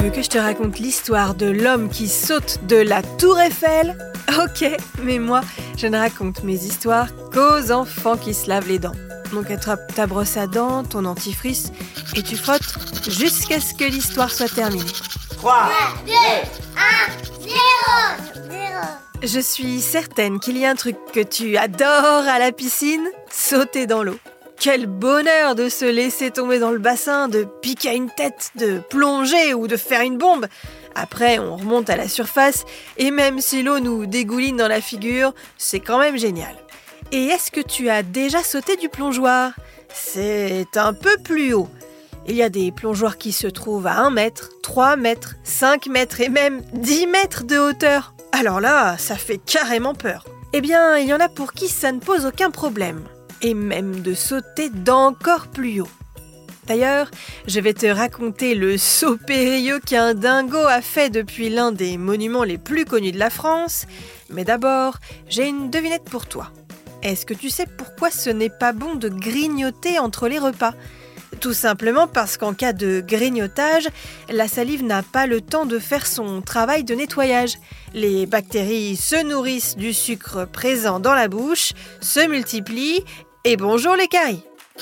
veux que je te raconte l'histoire de l'homme qui saute de la tour Eiffel ? Ok, mais moi, je ne raconte mes histoires qu'aux enfants qui se lavent les dents. Donc attrape ta brosse à dents, ton dentifrice, et tu frottes jusqu'à ce que l'histoire soit terminée. 3, 2, 1, 0. Je suis certaine qu'il y a un truc que tu adores à la piscine, sauter dans l'eau. Quel bonheur de se laisser tomber dans le bassin, de piquer à une tête, de plonger ou de faire une bombe. Après, on remonte à la surface et même si l'eau nous dégouline dans la figure, c'est quand même génial. Et est-ce que tu as déjà sauté du plongeoir ? C'est un peu plus haut. Il y a des plongeoirs qui se trouvent à 1 mètre, 3 mètres, 5 mètres et même 10 mètres de hauteur. Alors là, ça fait carrément peur. Eh bien, il y en a pour qui ça ne pose aucun problème. Et même de sauter d'encore plus haut. D'ailleurs, je vais te raconter le saut périlleux qu'un dingo a fait depuis l'un des monuments les plus connus de la France. Mais d'abord, j'ai une devinette pour toi. Est-ce que tu sais pourquoi ce n'est pas bon de grignoter entre les repas ? Tout simplement parce qu'en cas de grignotage, la salive n'a pas le temps de faire son travail de nettoyage. Les bactéries se nourrissent du sucre présent dans la bouche, se multiplient et bonjour les caries.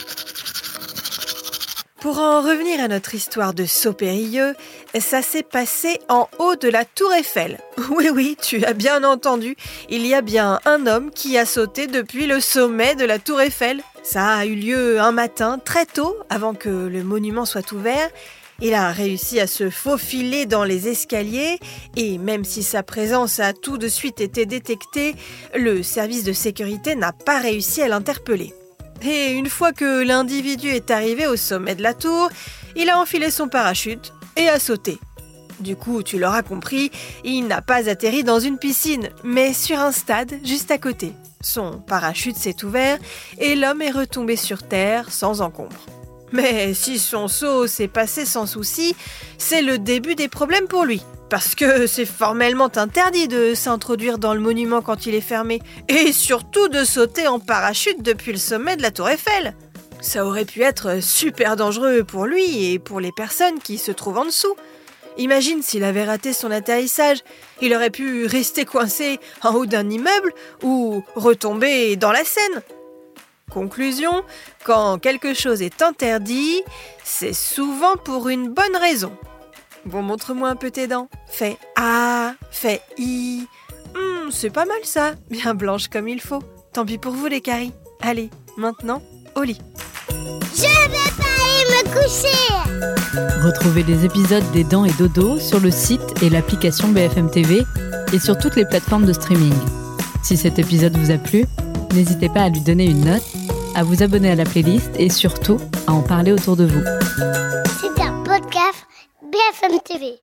Pour en revenir à notre histoire de saut périlleux, ça s'est passé en haut de la tour Eiffel. Oui, tu as bien entendu, il y a bien un homme qui a sauté depuis le sommet de la tour Eiffel. Ça a eu lieu un matin, très tôt, avant que le monument soit ouvert. Il a réussi à se faufiler dans les escaliers et même si sa présence a tout de suite été détectée, le service de sécurité n'a pas réussi à l'interpeller. Et une fois que l'individu est arrivé au sommet de la tour, il a enfilé son parachute et a sauté. Du coup, tu l'auras compris, il n'a pas atterri dans une piscine, mais sur un stade juste à côté. Son parachute s'est ouvert et l'homme est retombé sur terre sans encombre. Mais si son saut s'est passé sans souci, c'est le début des problèmes pour lui. Parce que c'est formellement interdit de s'introduire dans le monument quand il est fermé. Et surtout de sauter en parachute depuis le sommet de la tour Eiffel. Ça aurait pu être super dangereux pour lui et pour les personnes qui se trouvent en dessous. Imagine s'il avait raté son atterrissage. Il aurait pu rester coincé en haut d'un immeuble ou retomber dans la Seine. Conclusion, quand quelque chose est interdit, c'est souvent pour une bonne raison. Bon, montre-moi un peu tes dents. Fais A, fais I. C'est pas mal ça, bien blanche comme il faut. Tant pis pour vous les caries. Allez, maintenant, au lit. Je vais pas aller me coucher. Retrouvez les épisodes des Dents et Dodo sur le site et l'application BFM TV et sur toutes les plateformes de streaming. Si cet épisode vous a plu, n'hésitez pas à lui donner une note, à vous abonner à la playlist et surtout à en parler autour de vous. C'est un podcast BFM TV.